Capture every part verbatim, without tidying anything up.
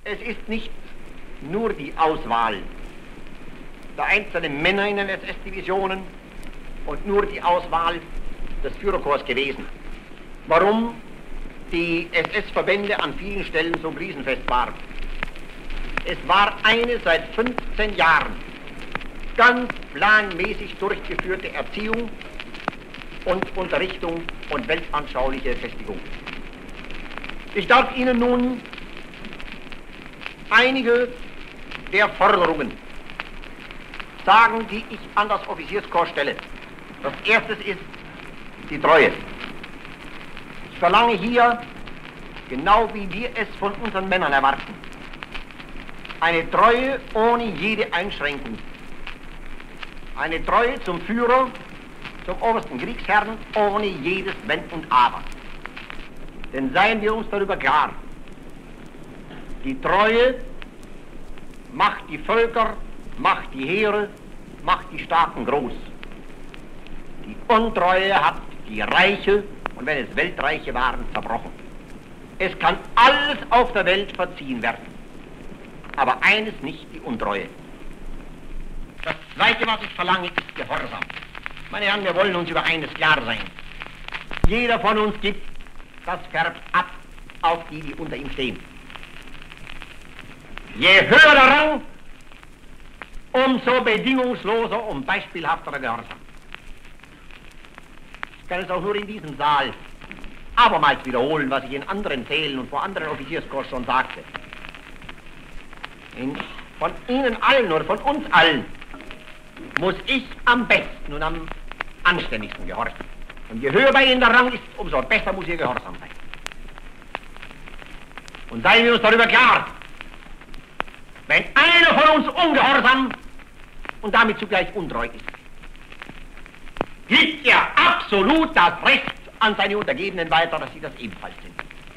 Es ist nicht nur die Auswahl der einzelnen Männer in den S S-Divisionen und nur die Auswahl des Führerkorps gewesen, warum die S S-Verbände an vielen Stellen so krisenfest waren. Es war eine seit fünfzehn Jahren ganz planmäßig durchgeführte Erziehung und Unterrichtung und weltanschauliche Festigung. Ich darf Ihnen nun einige der Forderungen sagen, die ich an das Offizierskorps stelle. Das erste ist die Treue. Ich verlange hier, genau wie wir es von unseren Männern erwarten, eine Treue ohne jede Einschränkung. Eine Treue zum Führer, zum obersten Kriegsherrn, ohne jedes Wenn und Aber. Denn seien wir uns darüber klar, die Treue macht die Völker, macht die Heere, macht die Staaten groß. Die Untreue hat die Reiche, und wenn es Weltreiche waren, zerbrochen. Es kann alles auf der Welt verziehen werden, aber eines nicht, die Untreue. Das Zweite, was ich verlange, ist Gehorsam. Meine Herren, wir wollen uns über eines klar sein. Jeder von uns gibt das färbt ab auf die, die unter ihm stehen. Je höher der Rang, umso bedingungsloser und beispielhafterer Gehorsam. Ich kann es auch nur in diesem Saal abermals wiederholen, was ich in anderen Sälen und vor anderen Offizierskorps schon sagte. In, von Ihnen allen oder von uns allen muss ich am besten und am anständigsten gehorchen. Und je höher bei Ihnen der Rang ist, umso besser muss Ihr Gehorsam sein. Und seien wir uns darüber klar, wenn einer von uns ungehorsam und damit zugleich untreu ist, gibt er absolut das Recht an seine Untergebenen weiter, dass sie das ebenfalls sind.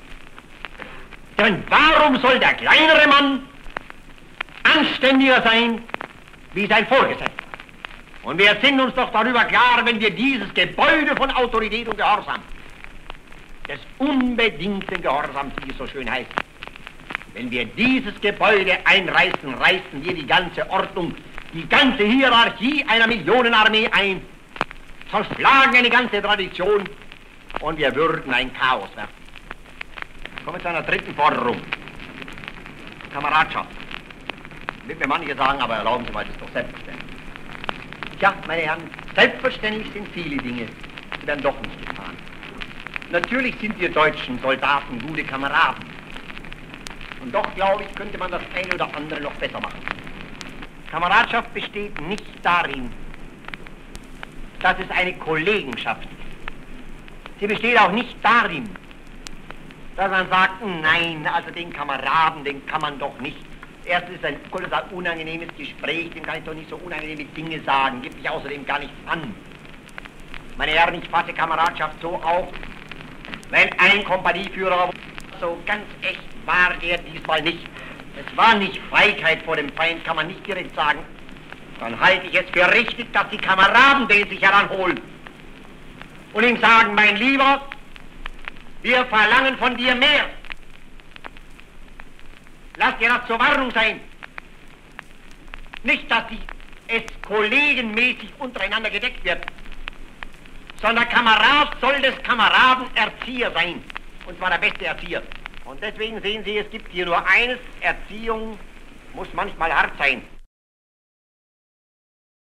Denn warum soll der kleinere Mann anständiger sein wie sein Vorgesetzter? Und wir sind uns doch darüber klar, wenn wir dieses Gebäude von Autorität und Gehorsam, des unbedingten Gehorsams, wie es so schön heißt, wenn wir dieses Gebäude einreißen, reißen wir die ganze Ordnung, die ganze Hierarchie einer Millionenarmee ein, zerschlagen eine ganze Tradition und wir würden ein Chaos werden. Ich komme zu einer dritten Forderung. Kameradschaft. Wird mir manche sagen, aber erlauben Sie mal, das ist doch selbstverständlich. Tja, meine Herren, selbstverständlich sind viele Dinge, die werden doch nicht getan. Natürlich sind wir deutschen Soldaten gute Kameraden. Und doch, glaube ich, könnte man das eine oder andere noch besser machen. Kameradschaft besteht nicht darin, dass es eine Kollegenschaft ist. Sie besteht auch nicht darin, dass man sagt, nein, also den Kameraden, den kann man doch nicht. Erstens ist ein kolossal unangenehmes Gespräch, dem kann ich doch nicht so unangenehme Dinge sagen, gibt mich außerdem gar nichts an. Meine Herren, ich fasse Kameradschaft so auf, wenn ein Kompanieführer, so ganz echt war er diesmal nicht. Es war nicht Feigheit vor dem Feind, kann man nicht direkt sagen. Dann halte ich es für richtig, dass die Kameraden den sich heranholen und ihm sagen, mein Lieber, wir verlangen von dir mehr. Lass dir das zur Warnung sein. Nicht, dass die, es kollegenmäßig untereinander gedeckt wird, sondern Kamerad soll des Kameraden Erzieher sein. Und zwar der beste Erzieher. Und deswegen sehen Sie, es gibt hier nur eines, Erziehung muss manchmal hart sein.